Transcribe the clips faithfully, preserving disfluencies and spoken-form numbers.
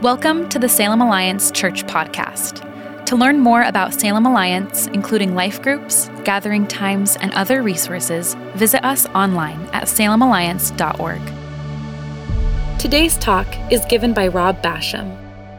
Welcome to the Salem Alliance Church Podcast. To learn more about Salem Alliance, including life groups, gathering times, and other resources, visit us online at salem alliance dot org. Today's talk is given by Rob Basham.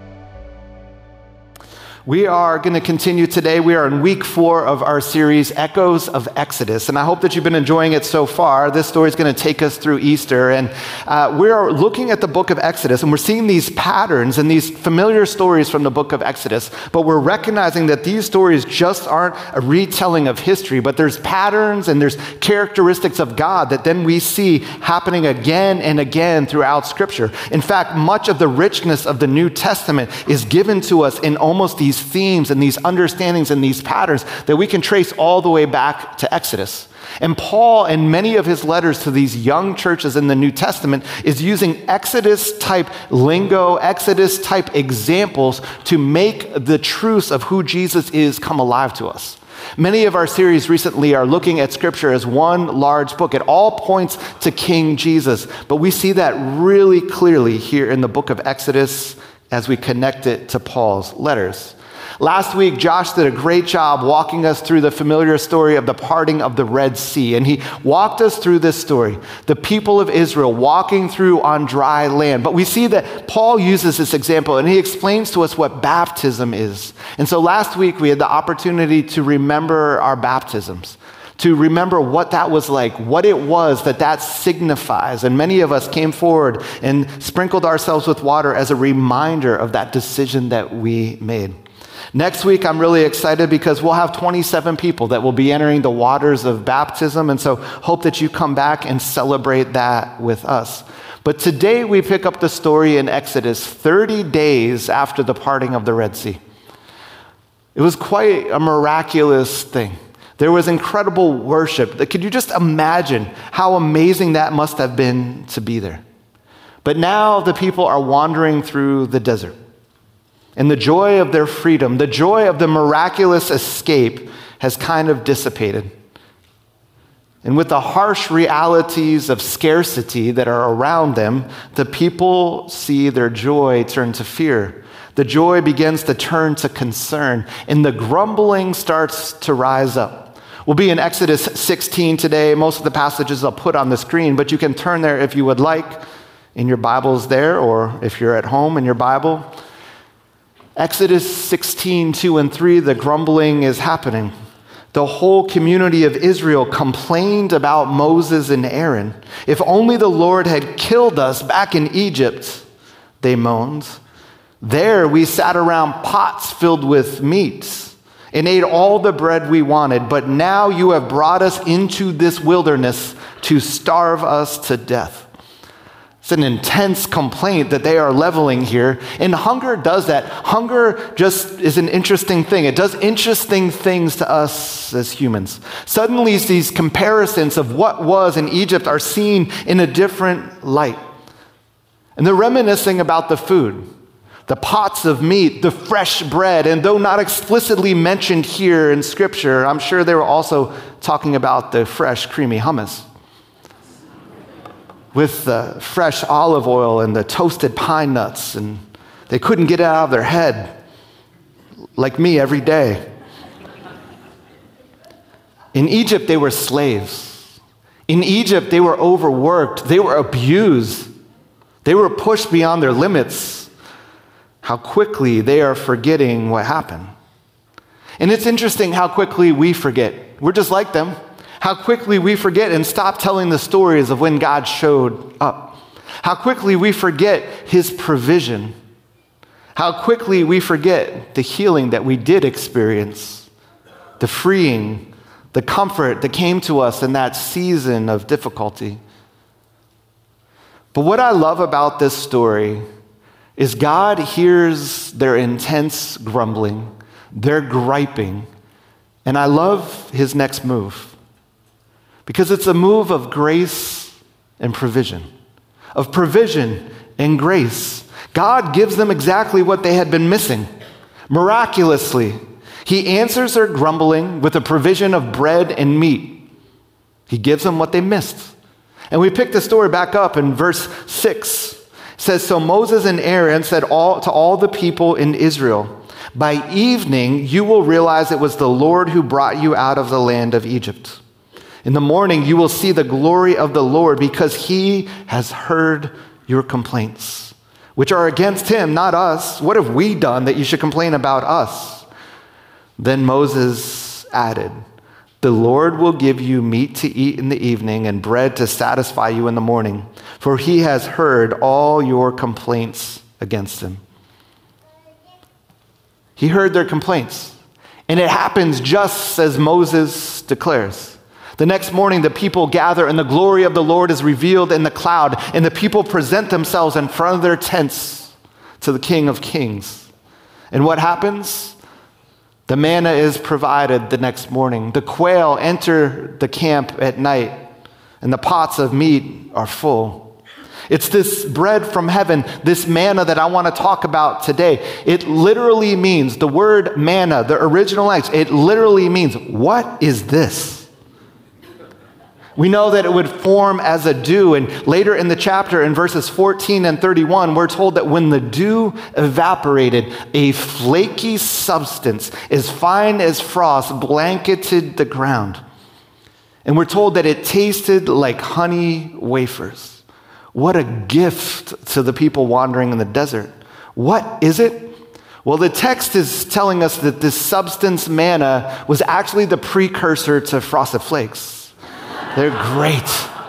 We are going to continue today. We are in week four of our series, Echoes of Exodus, and I hope that you've been enjoying it so far. This story is going to take us through Easter, and uh, we are looking at the book of Exodus, and we're seeing these patterns and these familiar stories from the book of Exodus, but we're recognizing that these stories just aren't a retelling of history, but there's patterns and there's characteristics of God that then we see happening again and again throughout Scripture. In fact, much of the richness of the New Testament is given to us in almost these themes and these understandings and these patterns that we can trace all the way back to Exodus. And Paul, in many of his letters to these young churches in the New Testament, is using Exodus-type lingo, Exodus-type examples to make the truths of who Jesus is come alive to us. Many of our series recently are looking at Scripture as one large book. It all points to King Jesus, but we see that really clearly here in the book of Exodus as we connect it to Paul's letters. Last week, Josh did a great job walking us through the familiar story of the parting of the Red Sea. And he walked us through this story, the people of Israel walking through on dry land. But we see that Paul uses this example and he explains to us what baptism is. And so last week, we had the opportunity to remember our baptisms, to remember what that was like, what it was that that signifies. And many of us came forward and sprinkled ourselves with water as a reminder of that decision that we made. Next week, I'm really excited because we'll have twenty-seven people that will be entering the waters of baptism. And so hope that you come back and celebrate that with us. But today we pick up the story in Exodus thirty days after the parting of the Red Sea. It was quite a miraculous thing. There was incredible worship. Could you just imagine how amazing that must have been to be there? But now the people are wandering through the desert. And the joy of their freedom, the joy of the miraculous escape has kind of dissipated. And with the harsh realities of scarcity that are around them, the people see their joy turn to fear. The joy begins to turn to concern, and the grumbling starts to rise up. We'll be in Exodus sixteen today. Most of the passages I'll put on the screen, but you can turn there if you would like, in your Bibles there, or if you're at home in your Bible. Exodus sixteen, two and three, the grumbling is happening. The whole community of Israel complained about Moses and Aaron. If only the Lord had killed us back in Egypt, they moaned. There we sat around pots filled with meat and ate all the bread we wanted, but now you have brought us into this wilderness to starve us to death. It's an intense complaint that they are leveling here. And hunger does that. Hunger just is an interesting thing. It does interesting things to us as humans. Suddenly these comparisons of what was in Egypt are seen in a different light. And they're reminiscing about the food, the pots of meat, the fresh bread. And though not explicitly mentioned here in Scripture, I'm sure they were also talking about the fresh, creamy hummus with the fresh olive oil and the toasted pine nuts, and they couldn't get it out of their head, like me every day. In Egypt, they were slaves. In Egypt, they were overworked. They were abused. They were pushed beyond their limits. How quickly they are forgetting what happened. And it's interesting how quickly we forget. We're just like them. How quickly we forget and stop telling the stories of when God showed up. How quickly we forget his provision. How quickly we forget the healing that we did experience, the freeing, the comfort that came to us in that season of difficulty. But what I love about this story is God hears their intense grumbling, their griping, and I love his next move. Because it's a move of grace and provision, of provision and grace. God gives them exactly what they had been missing, miraculously. He answers their grumbling with a provision of bread and meat. He gives them what they missed. And we pick the story back up in verse six. It says, so Moses and Aaron said all, to all the people in Israel, by evening you will realize it was the Lord who brought you out of the land of Egypt. In the morning you will see the glory of the Lord, because he has heard your complaints, which are against him, not us. What have we done that you should complain about us? Then Moses added, the Lord will give you meat to eat in the evening and bread to satisfy you in the morning, for he has heard all your complaints against him. He heard their complaints, and it happens just as Moses declares. The next morning, the people gather, and the glory of the Lord is revealed in the cloud, and the people present themselves in front of their tents to the King of Kings. And what happens? The manna is provided the next morning. The quail enter the camp at night, and the pots of meat are full. It's this bread from heaven, this manna that I want to talk about today. It literally means, the word manna, the original language, it literally means, what is this? We know that it would form as a dew, and later in the chapter, in verses fourteen and thirty-one, we're told that when the dew evaporated, a flaky substance as fine as frost blanketed the ground. And we're told that it tasted like honey wafers. What a gift to the people wandering in the desert. What is it? Well, the text is telling us that this substance, manna, was actually the precursor to Frosted Flakes. They're great.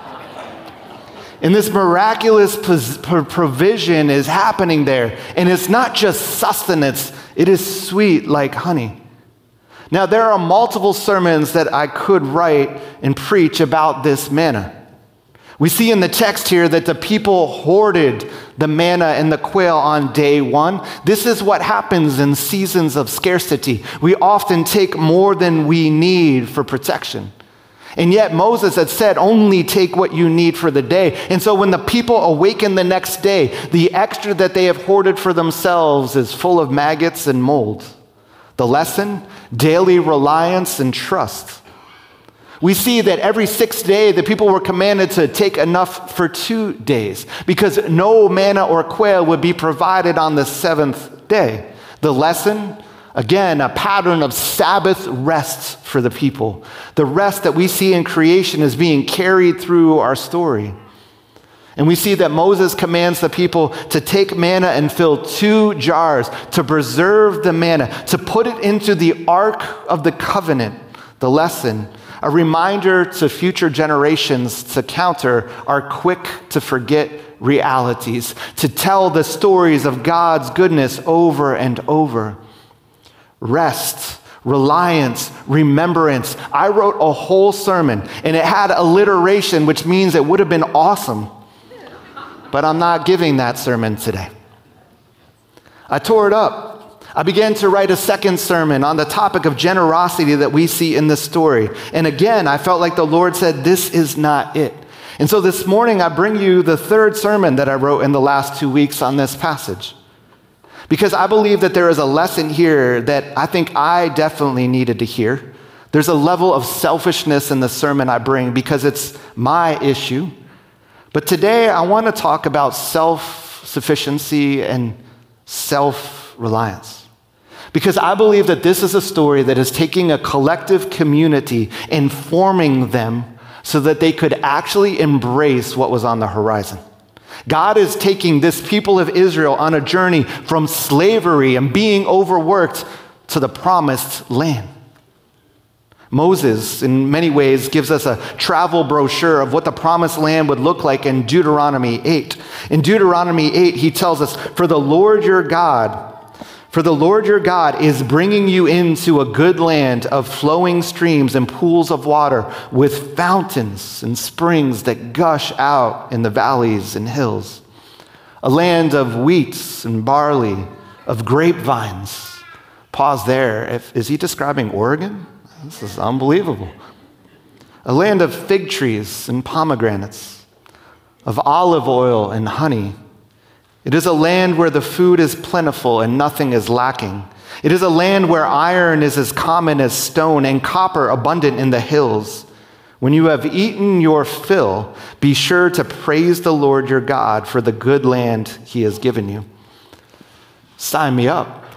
And this miraculous provision is happening there. And it's not just sustenance, it is sweet like honey. Now, there are multiple sermons that I could write and preach about this manna. We see in the text here that the people hoarded the manna and the quail on day one. This is what happens in seasons of scarcity. We often take more than we need for protection. And yet Moses had said, only take what you need for the day. And so when the people awaken the next day, the extra that they have hoarded for themselves is full of maggots and mold. The lesson? Daily reliance and trust. We see that every sixth day, the people were commanded to take enough for two days because no manna or quail would be provided on the seventh day. The lesson? Again, a pattern of Sabbath rest for the people. The rest that we see in creation is being carried through our story. And we see that Moses commands the people to take manna and fill two jars, to preserve the manna, to put it into the Ark of the Covenant. The lesson, a reminder to future generations to counter our quick to forget realities, to tell the stories of God's goodness over and over. Rest, reliance, remembrance. I wrote a whole sermon, and it had alliteration, which means it would have been awesome. But I'm not giving that sermon today. I tore it up. I began to write a second sermon on the topic of generosity that we see in this story. And again, I felt like the Lord said, this is not it. And so this morning, I bring you the third sermon that I wrote in the last two weeks on this passage. Because I believe that there is a lesson here that I think I definitely needed to hear. There's a level of selfishness in the sermon I bring because it's my issue. But today I want to talk about self-sufficiency and self-reliance. Because I believe that this is a story that is taking a collective community and forming them so that they could actually embrace what was on the horizon. God is taking this people of Israel on a journey from slavery and being overworked to the promised land. Moses, in many ways, gives us a travel brochure of what the promised land would look like in Deuteronomy eight. In Deuteronomy eight, he tells us, for the Lord your God, for the Lord your God is bringing you into a good land of flowing streams and pools of water with fountains and springs that gush out in the valleys and hills. A land of wheats and barley, of grapevines. Pause there. If, is he describing Oregon? This is unbelievable. A land of fig trees and pomegranates, of olive oil and honey. It is a land where the food is plentiful and nothing is lacking. It is a land where iron is as common as stone and copper abundant in the hills. When you have eaten your fill, be sure to praise the Lord your God for the good land he has given you. Sign me up.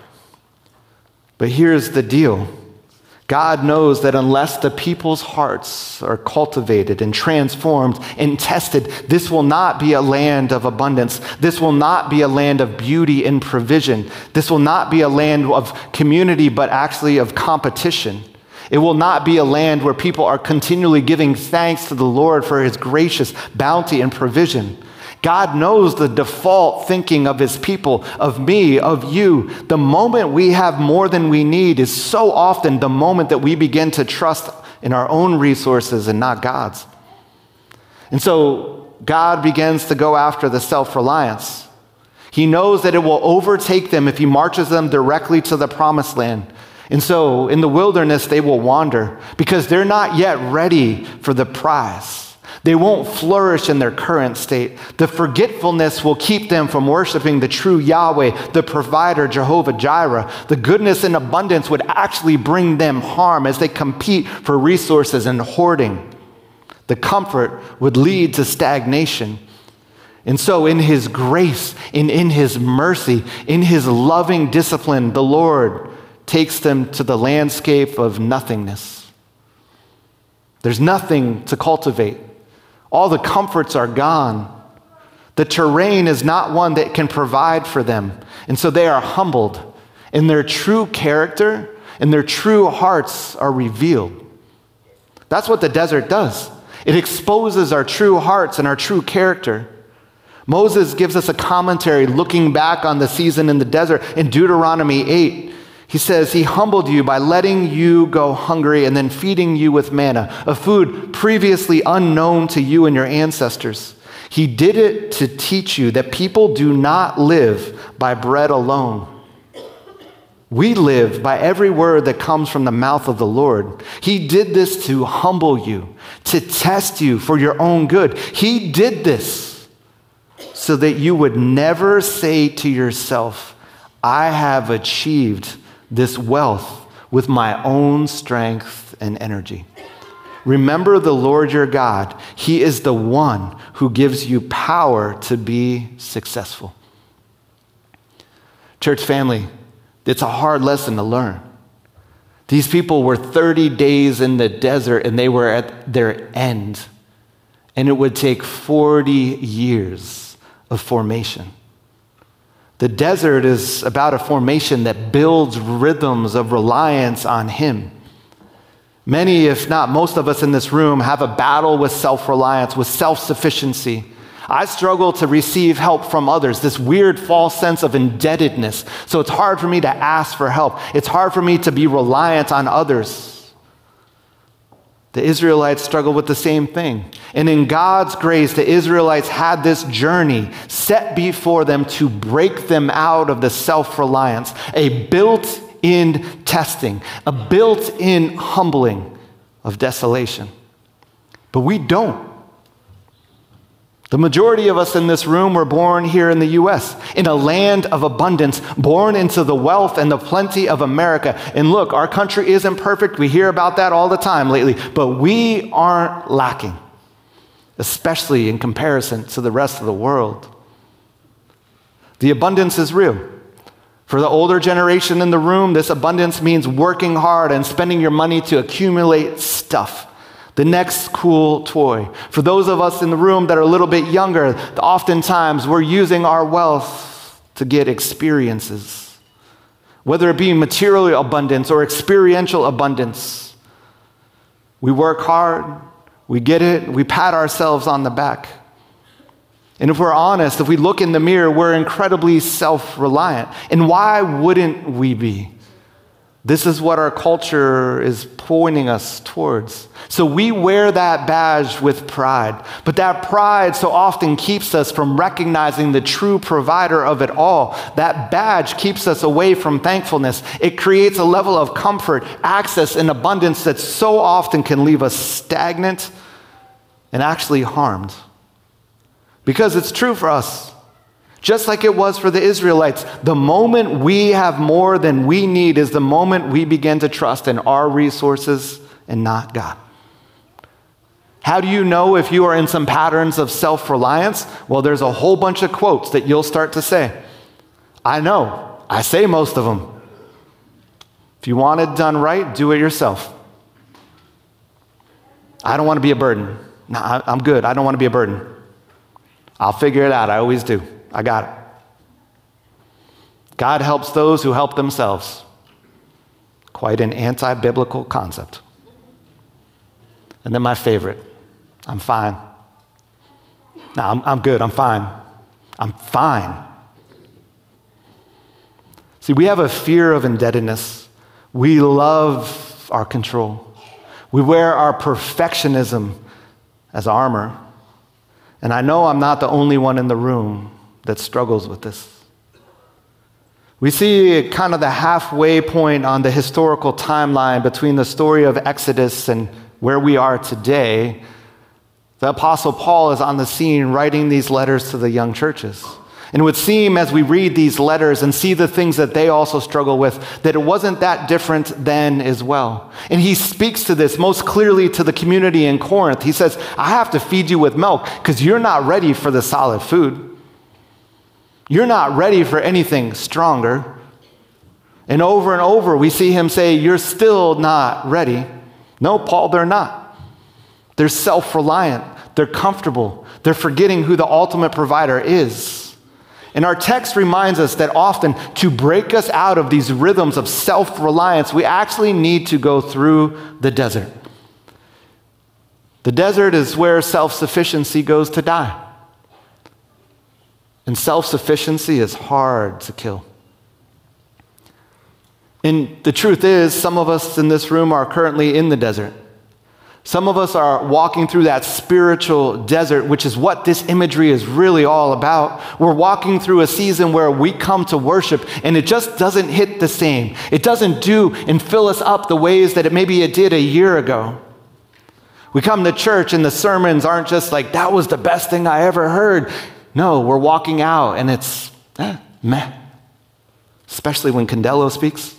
But here's the deal. God knows that unless the people's hearts are cultivated and transformed and tested, this will not be a land of abundance. This will not be a land of beauty and provision. This will not be a land of community, but actually of competition. It will not be a land where people are continually giving thanks to the Lord for his gracious bounty and provision. God knows the default thinking of his people, of me, of you. The moment we have more than we need is so often the moment that we begin to trust in our own resources and not God's. And so God begins to go after the self-reliance. He knows that it will overtake them if he marches them directly to the promised land. And so in the wilderness, they will wander because they're not yet ready for the prize. They won't flourish in their current state. The forgetfulness will keep them from worshiping the true Yahweh, the provider, Jehovah Jireh. The goodness and abundance would actually bring them harm as they compete for resources and hoarding. The comfort would lead to stagnation. And so in his grace and in his mercy, in his loving discipline, the Lord takes them to the landscape of nothingness. There's nothing to cultivate. All the comforts are gone. The terrain is not one that can provide for them. And so they are humbled, and their true character and their true hearts are revealed. That's what the desert does. It exposes our true hearts and our true character. Moses gives us a commentary looking back on the season in the desert in Deuteronomy eight. He says, he humbled you by letting you go hungry and then feeding you with manna, a food previously unknown to you and your ancestors. He did it to teach you that people do not live by bread alone. We live by every word that comes from the mouth of the Lord. He did this to humble you, to test you for your own good. He did this so that you would never say to yourself, I have achieved this wealth with my own strength and energy. Remember the Lord your God. He is the one who gives you power to be successful. Church family, it's a hard lesson to learn. These people were thirty days in the desert and they were at their end. And it would take forty years of formation. The desert is about a formation that builds rhythms of reliance on him. Many, if not most of us in this room, have a battle with self-reliance, with self-sufficiency. I struggle to receive help from others, this weird false sense of indebtedness. So it's hard for me to ask for help. It's hard for me to be reliant on others. The Israelites struggled with the same thing. And in God's grace, the Israelites had this journey set before them to break them out of the self-reliance, a built-in testing, a built-in humbling of desolation. But we don't. The majority of us in this room were born here in the U S, in a land of abundance, born into the wealth and the plenty of America. And look, our country isn't perfect. We hear about that all the time lately, but we aren't lacking, especially in comparison to the rest of the world. The abundance is real. For the older generation in the room, this abundance means working hard and spending your money to accumulate stuff. The next cool toy. For those of us in the room that are a little bit younger, oftentimes we're using our wealth to get experiences. Whether it be material abundance or experiential abundance. We work hard, we get it, we pat ourselves on the back. And if we're honest, if we look in the mirror, we're incredibly self-reliant. And why wouldn't we be? This is what our culture is pointing us towards. So we wear that badge with pride. But that pride so often keeps us from recognizing the true provider of it all. That badge keeps us away from thankfulness. It creates a level of comfort, access, and abundance that so often can leave us stagnant and actually harmed. Because it's true for us. Just like it was for the Israelites, the moment we have more than we need is the moment we begin to trust in our resources and not God. How do you know if you are in some patterns of self-reliance? Well, there's a whole bunch of quotes that you'll start to say. I know. I say most of them. If you want it done right, do it yourself. I don't want to be a burden. No, I, I'm good. I don't want to be a burden. I'll figure it out. I always do. I got it. God helps those who help themselves. Quite an anti-biblical concept. And then my favorite, I'm fine. No, I'm, I'm good. I'm fine. I'm fine. See, we have a fear of indebtedness. We love our control. We wear our perfectionism as armor. And I know I'm not the only one in the room that struggles with this. We see kind of the halfway point on the historical timeline between the story of Exodus and where we are today. The Apostle Paul is on the scene writing these letters to the young churches. And it would seem as we read these letters and see the things that they also struggle with, that it wasn't that different then as well. And he speaks to this most clearly to the community in Corinth. He says, I have to feed you with milk because you're not ready for the solid food. You're not ready for anything stronger. And over and over, we see him say, you're still not ready. No, Paul, they're not. They're self-reliant. They're comfortable. They're forgetting who the ultimate provider is. And our text reminds us that often to break us out of these rhythms of self-reliance, we actually need to go through the desert. The desert is where self-sufficiency goes to die. And self-sufficiency is hard to kill. And the truth is, some of us in this room are currently in the desert. Some of us are walking through that spiritual desert, which is what this imagery is really all about. We're walking through a season where we come to worship, and it just doesn't hit the same. It doesn't do and fill us up the ways that it maybe it did a year ago. We come to church, and the sermons aren't just like, that was the best thing I ever heard. No, we're walking out and it's eh, meh. Especially when Condello speaks.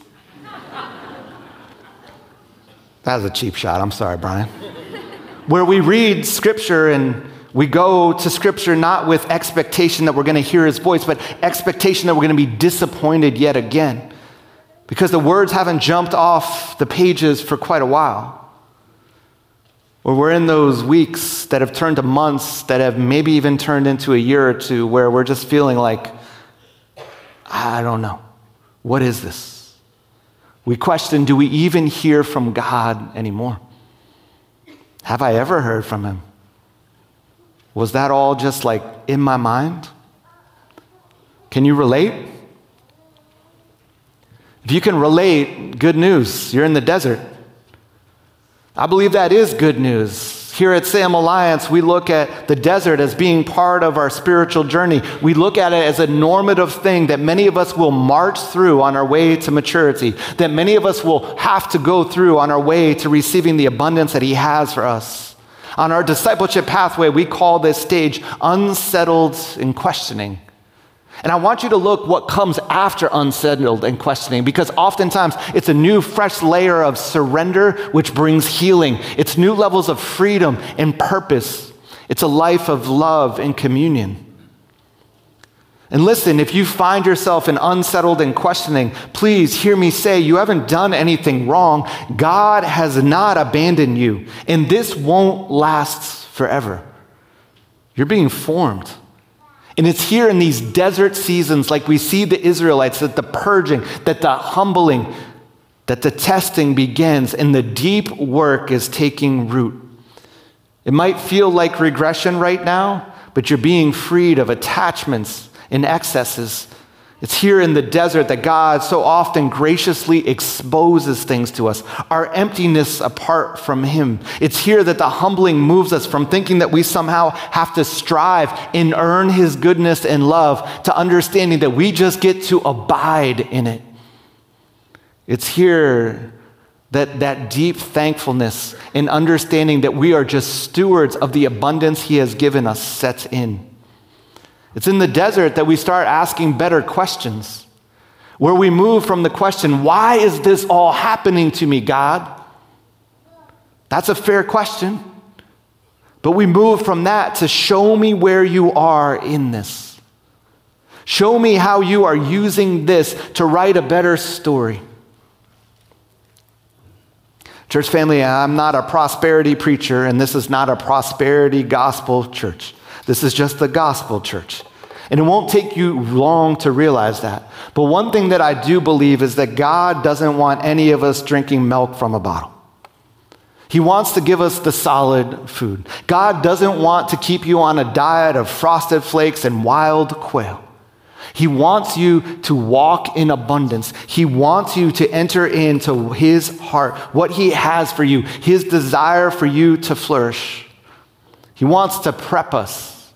That was a cheap shot. I'm sorry, Brian. Where we read Scripture and we go to Scripture not with expectation that we're going to hear his voice, but expectation that we're going to be disappointed yet again. Because the words haven't jumped off the pages for quite a while. Or we're in those weeks that have turned to months, that have maybe even turned into a year or two, where we're just feeling like, I don't know. What is this? We question, do we even hear from God anymore? Have I ever heard from him? Was that all just like in my mind? Can you relate? If you can relate, good news. You're in the desert. I believe that is good news. Here at Salem Alliance, we look at the desert as being part of our spiritual journey. We look at it as a normative thing that many of us will march through on our way to maturity, that many of us will have to go through on our way to receiving the abundance that he has for us. On our discipleship pathway, we call this stage unsettled and questioning. And I want you to look what comes after unsettled and questioning, because oftentimes it's a new, fresh layer of surrender, which brings healing. It's new levels of freedom and purpose. It's a life of love and communion. And listen, if you find yourself in unsettled and questioning, please hear me say you haven't done anything wrong. God has not abandoned you, and this won't last forever. You're being formed. And it's here in these desert seasons, like we see the Israelites, that the purging, that the humbling, that the testing begins, and the deep work is taking root. It might feel like regression right now, but you're being freed of attachments and excesses. It's here in the desert that God so often graciously exposes things to us, our emptiness apart from him. It's here that the humbling moves us from thinking that we somehow have to strive and earn his goodness and love to understanding that we just get to abide in it. It's here that that deep thankfulness and understanding that we are just stewards of the abundance he has given us sets in. It's in the desert that we start asking better questions, where we move from the question, why is this all happening to me, God? That's a fair question. But we move from that to show me where you are in this. Show me how you are using this to write a better story. Church family, I'm not a prosperity preacher, and this is not a prosperity gospel church. This is just the gospel church. And it won't take you long to realize that. But one thing that I do believe is that God doesn't want any of us drinking milk from a bottle. He wants to give us the solid food. God doesn't want to keep you on a diet of Frosted Flakes and wild quail. He wants you to walk in abundance. He wants you to enter into his heart, what he has for you, his desire for you to flourish. He wants to prep us,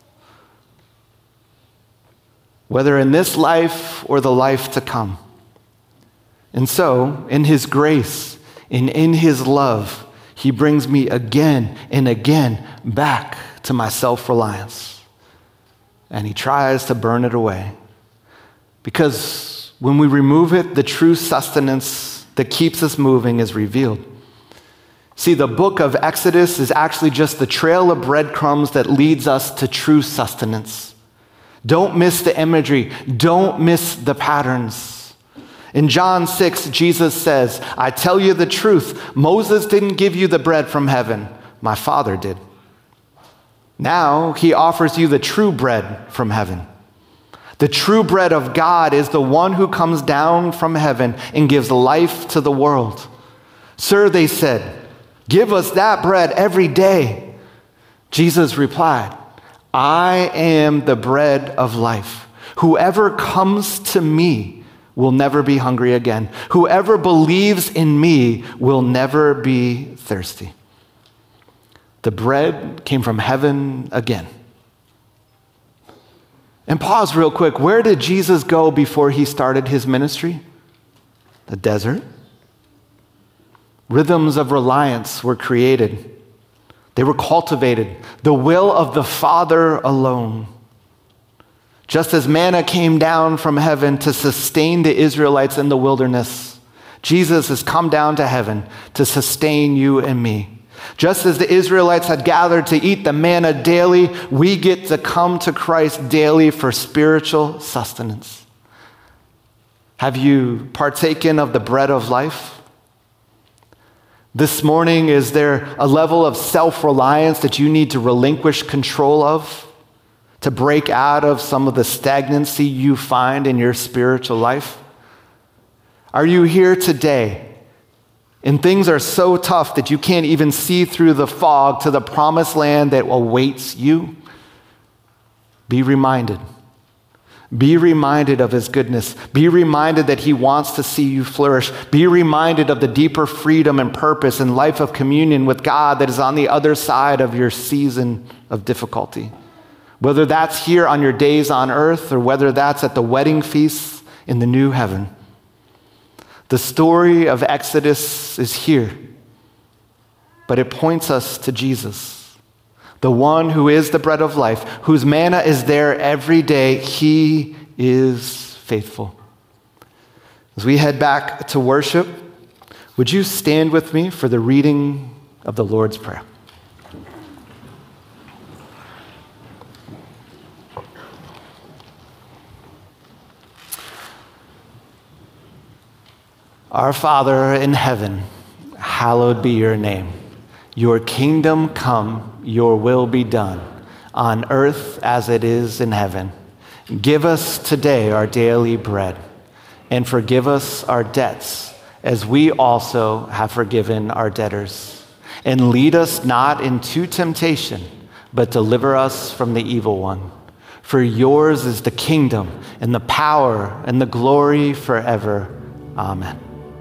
whether in this life or the life to come. And so, in his grace and in his love, he brings me again and again back to my self-reliance. And he tries to burn it away. Because when we remove it, the true sustenance that keeps us moving is revealed. See, the book of Exodus is actually just the trail of breadcrumbs that leads us to true sustenance. Don't miss the imagery. Don't miss the patterns. In John six, Jesus says, I tell you the truth, Moses didn't give you the bread from heaven. My Father did. Now he offers you the true bread from heaven. The true bread of God is the one who comes down from heaven and gives life to the world. Sir, they said, give us that bread every day. Jesus replied, I am the bread of life. Whoever comes to me will never be hungry again. Whoever believes in me will never be thirsty. The bread came from heaven again. And pause real quick. Where did Jesus go before he started his ministry? The desert. Rhythms of reliance were created. They were cultivated. The will of the Father alone. Just as manna came down from heaven to sustain the Israelites in the wilderness, Jesus has come down to heaven to sustain you and me. Just as the Israelites had gathered to eat the manna daily, we get to come to Christ daily for spiritual sustenance. Have you partaken of the bread of life? This morning, is there a level of self-reliance that you need to relinquish control of, to break out of some of the stagnancy you find in your spiritual life? Are you here today and things are so tough that you can't even see through the fog to the promised land that awaits you? Be reminded. Be reminded of his goodness. Be reminded that he wants to see you flourish. Be reminded of the deeper freedom and purpose and life of communion with God that is on the other side of your season of difficulty. Whether that's here on your days on earth or whether that's at the wedding feast in the new heaven. The story of Exodus is here, but it points us to Jesus, the one who is the bread of life, whose manna is there every day. He is faithful. As we head back to worship, would you stand with me for the reading of the Lord's Prayer? Our Father in heaven, hallowed be your name. Your kingdom come, your will be done, on earth as it is in heaven. Give us today our daily bread, and forgive us our debts, as we also have forgiven our debtors. And lead us not into temptation, but deliver us from the evil one. For yours is the kingdom, and the power, and the glory forever. Amen.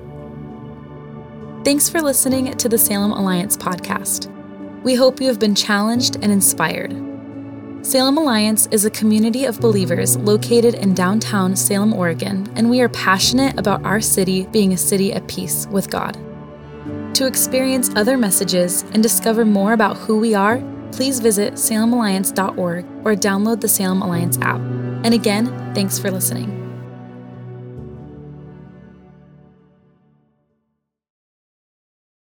Thanks for listening to the Salem Alliance podcast. We hope you have been challenged and inspired. Salem Alliance is a community of believers located in downtown Salem, Oregon, and we are passionate about our city being a city at peace with God. To experience other messages and discover more about who we are, please visit salem alliance dot org or download the Salem Alliance app. And again, thanks for listening.